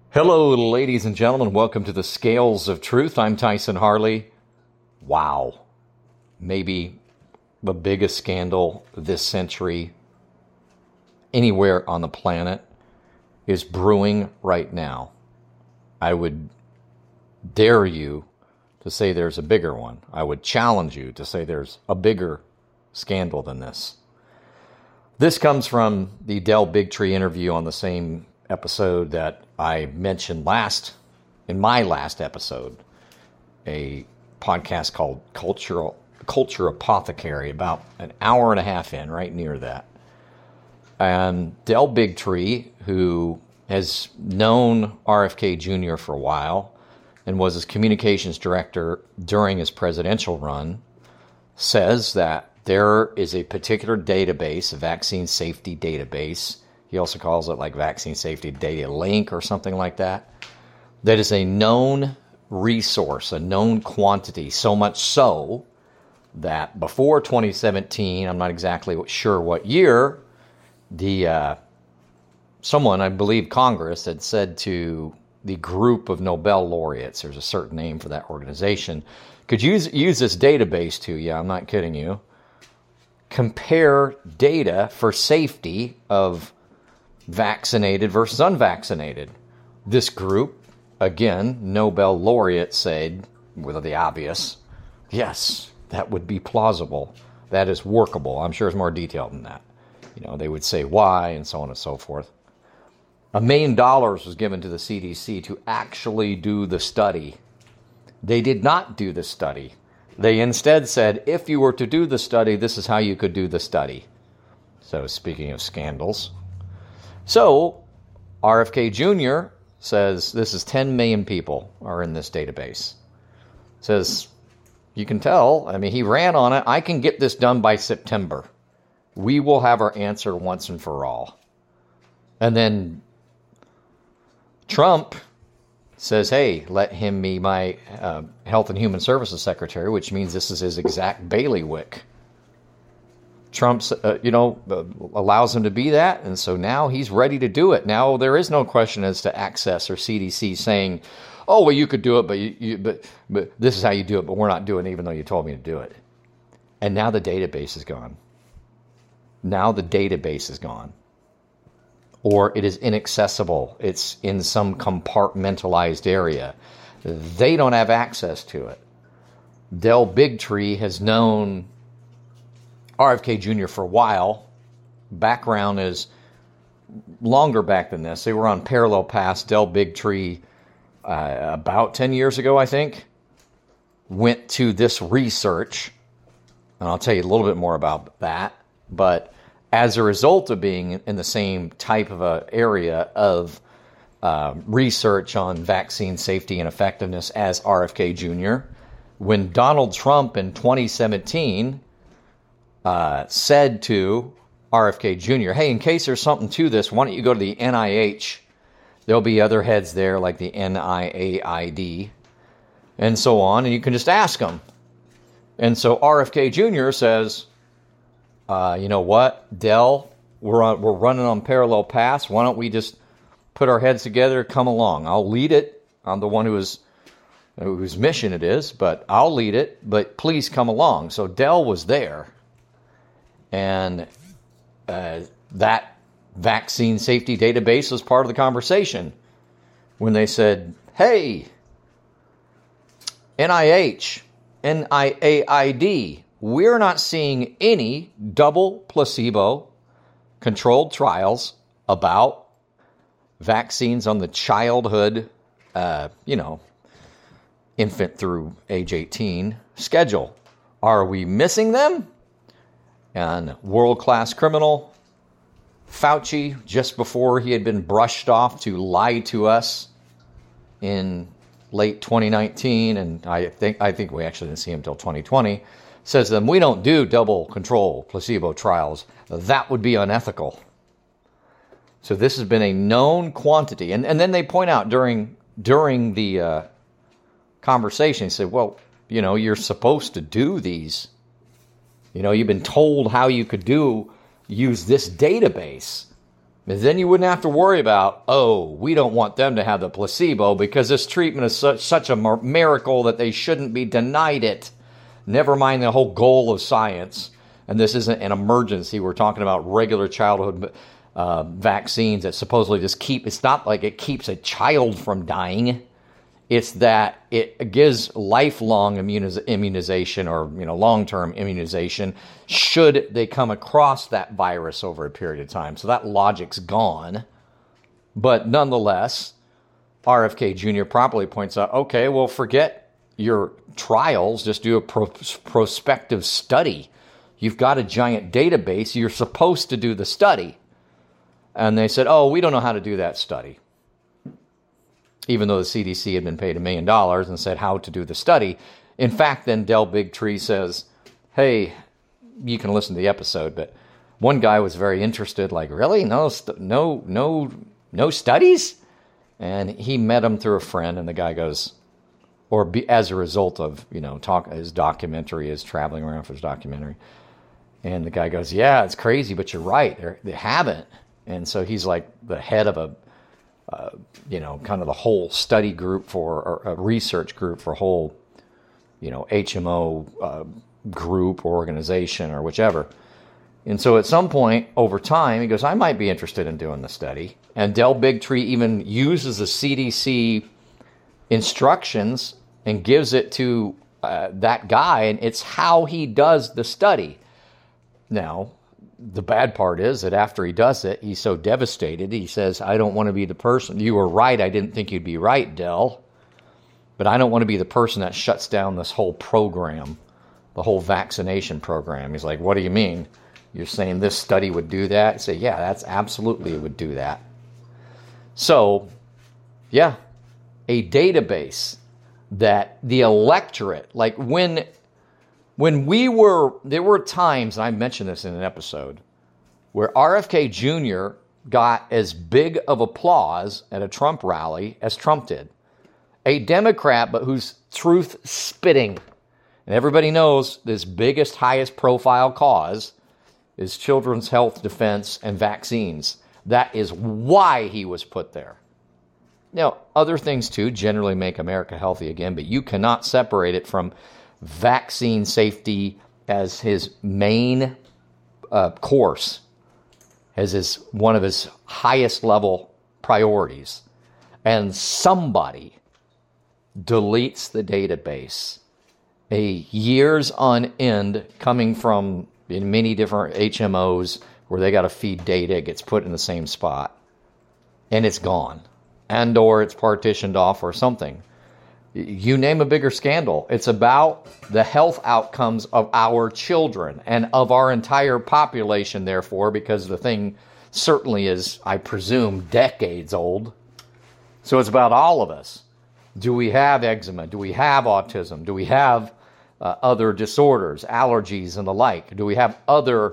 Hello, ladies and gentlemen. Welcome to the Scales of Truth. I'm Tyson Harley. Wow. Maybe the biggest scandal this century anywhere on the planet is brewing right now. I would dare you to say there's a bigger one. I would challenge you to say there's a bigger scandal than this. This comes from the Del Bigtree interview on the same episode that I mentioned in my last episode, a podcast called Culture Apothecary, about an hour and a half in, right near that. And Del Bigtree, who has known RFK Jr. for a while and was his communications director during his presidential run, says that there is a particular database, a vaccine safety database. He also calls it like vaccine safety data link or something like that. That is a known resource, a known quantity, so much so that before 2017, I'm not exactly sure what year, someone, I believe Congress, had said to the group of Nobel laureates, there's a certain name for that organization, could use this database to, yeah, I'm not kidding you, compare data for safety of vaccinated versus unvaccinated. This group, again, Nobel laureates said, with the obvious, yes, that would be plausible. That is workable. I'm sure it's more detailed than that. They would say why and so on and so forth. $1 million was given to the CDC to actually do the study. They did not do the study. They instead said, if you were to do the study, this is how you could do the study. So speaking of scandals. So RFK Jr. says this is 10 million people are in this database. Says, you can tell, he ran on it. I can get this done by September. We will have our answer once and for all. And then Trump says, hey, let him be my Health and Human Services Secretary, which means this is his exact bailiwick. Trump, allows him to be that, and so now he's ready to do it. Now there is no question as to access or CDC saying, oh, well, you could do it, but this is how you do it, but we're not doing it even though you told me to do it. And now the database is gone. Or it is inaccessible. It's in some compartmentalized area. They don't have access to it. Del Bigtree has known RFK Jr. for a while. Background is longer back than this. They were on parallel paths. Del Bigtree, about 10 years ago, I think, went to this research. And I'll tell you a little bit more about that. But as a result of being in the same type of a area of research on vaccine safety and effectiveness as RFK Jr., when Donald Trump in 2017 said to RFK Jr., hey, in case there's something to this, why don't you go to the NIH? There'll be other heads there like the NIAID and so on, and you can just ask them. And so RFK Jr. says, you know what, Del, we're running on parallel paths. Why don't we just put our heads together, come along? I'll lead it. I'm the one whose mission it is, but I'll lead it. But please come along. So Del was there. And that vaccine safety database was part of the conversation when they said, hey, NIH, NIAID, we're not seeing any double placebo controlled trials about vaccines on the childhood, infant through age 18 schedule. Are we missing them? And world-class criminal Fauci, just before he had been brushed off to lie to us in late 2019, and I think we actually didn't see him until 2020, says to them, we don't do double control placebo trials. That would be unethical. So this has been a known quantity. And then they point out during the conversation, they say, well, you're supposed to do these. You've been told how you could use this database. Then you wouldn't have to worry about, oh, we don't want them to have the placebo because this treatment is such a miracle that they shouldn't be denied it. Never mind the whole goal of science. And this isn't an emergency. We're talking about regular childhood vaccines that supposedly just it's not like it keeps a child from dying. It's that it gives lifelong immunization or long-term immunization should they come across that virus over a period of time. So that logic's gone. But nonetheless, RFK Jr. properly points out, okay, well, forget your trials. Just do a prospective study. You've got a giant database. You're supposed to do the study. And they said, oh, we don't know how to do that study. Even though the CDC had been paid $1 million and said how to do the study. In fact, then Del Bigtree says, hey, you can listen to the episode, but one guy was very interested, like, really? No studies? And he met him through a friend, and the guy goes, as a result of, his documentary, his traveling around for his documentary. And the guy goes, yeah, it's crazy, but you're right. They haven't. And so he's like the head of a kind of the whole study group or a research group for whole, HMO group or organization or whichever. And so at some point over time, he goes, I might be interested in doing the study. And Del Bigtree even uses the CDC instructions and gives it to that guy, and it's how he does the study. Now, the bad part is that after he does it, he's so devastated. He says, I don't want to be the person. You were right. I didn't think you'd be right, Del. But I don't want to be the person that shuts down this whole program, the whole vaccination program. He's like, what do you mean? You're saying this study would do that? I say, yeah, that's absolutely it would do that. So, yeah, a database that the electorate, like when there were times, and I mentioned this in an episode, where RFK Jr. got as big of applause at a Trump rally as Trump did. A Democrat, but who's truth spitting. And everybody knows this biggest, highest profile cause is children's health defense and vaccines. That is why he was put there. Now, other things too generally make America healthy again, but you cannot separate it from vaccine safety as his main course, as one of his highest level priorities. And somebody deletes the database. A years on end coming from in many different HMOs where they got to feed data, it gets put in the same spot. And it's gone. And or it's partitioned off or something. You name a bigger scandal. It's about the health outcomes of our children and of our entire population, therefore, because the thing certainly is, I presume, decades old. So it's about all of us. Do we have eczema? Do we have autism? Do we have other disorders, allergies, and the like? Do we have other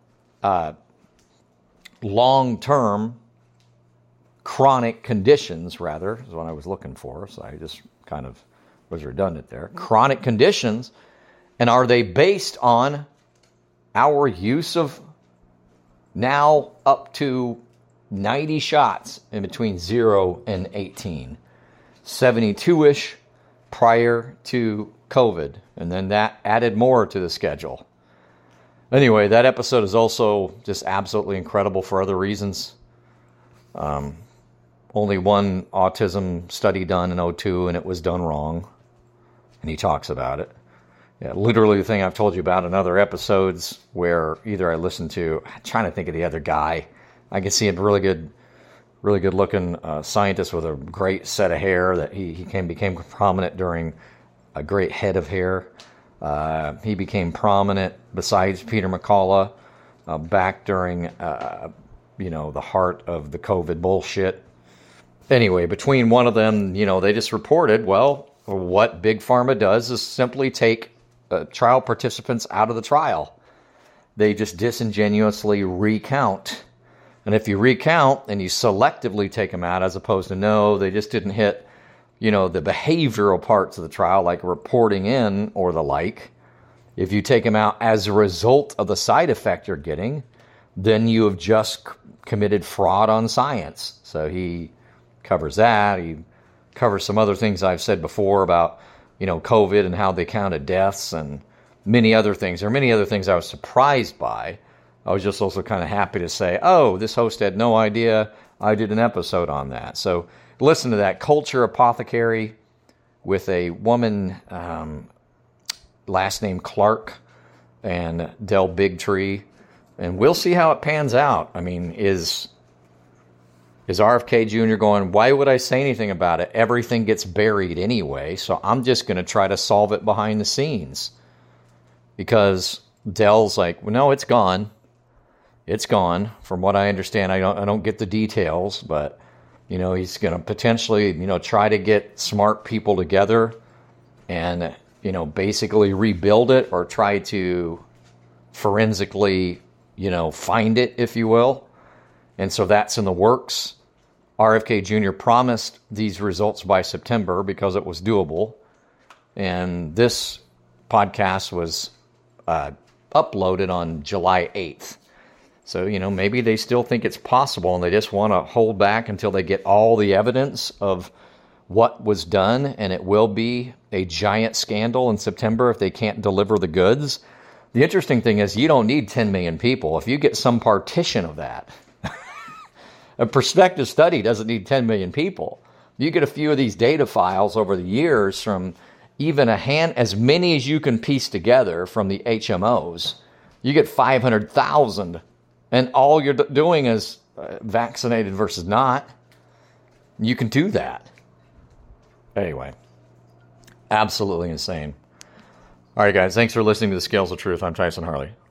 long-term chronic conditions, rather, is what I was looking for, so I just kind of was redundant there. Chronic conditions, and are they based on our use of now up to 90 shots in between 0 and 18, 72-ish prior to COVID, and then that added more to the schedule. Anyway, that episode is also just absolutely incredible for other reasons. Only one autism study done in 2002, and it was done wrong. And he talks about it. Yeah, literally the thing I've told you about in other episodes where either I listened to, I'm trying to think of the other guy. I can see a really good looking scientist with a great set of hair that he became prominent during a great head of hair. He became prominent besides Peter McCullough back during, the heart of the COVID bullshit. Anyway, between one of them, they just reported, well, what Big Pharma does is simply take trial participants out of the trial. They just disingenuously recount. And if you recount and you selectively take them out, as opposed to no, they just didn't hit, the behavioral parts of the trial, like reporting in or the like. If you take them out as a result of the side effect you're getting, then you have just committed fraud on science. So he covers that. He covers some other things I've said before about, COVID and how they counted deaths and many other things. There are many other things I was surprised by. I was just also kind of happy to say, oh, this host had no idea I did an episode on that. So listen to that. Culture Apothecary with a woman, last name Clark, and Del Bigtree. And we'll see how it pans out. I mean, is RFK Jr. going, why would I say anything about it? Everything gets buried anyway, so I'm just going to try to solve it behind the scenes. Because Del's like, well, no, it's gone. It's gone. From what I understand, I don't get the details, but he's going to potentially try to get smart people together and basically rebuild it or try to forensically find it, if you will. And so that's in the works. RFK Jr. promised these results by September because it was doable. And this podcast was uploaded on July 8th. So, maybe they still think it's possible and they just want to hold back until they get all the evidence of what was done. And it will be a giant scandal in September if they can't deliver the goods. The interesting thing is you don't need 10 million people. If you get some partition of that, a prospective study doesn't need 10 million people. You get a few of these data files over the years from even as many as you can piece together from the HMOs. You get 500,000, and all you're doing is vaccinated versus not. You can do that. Anyway, absolutely insane. All right, guys, thanks for listening to The Scales of Truth. I'm Tyson Harley.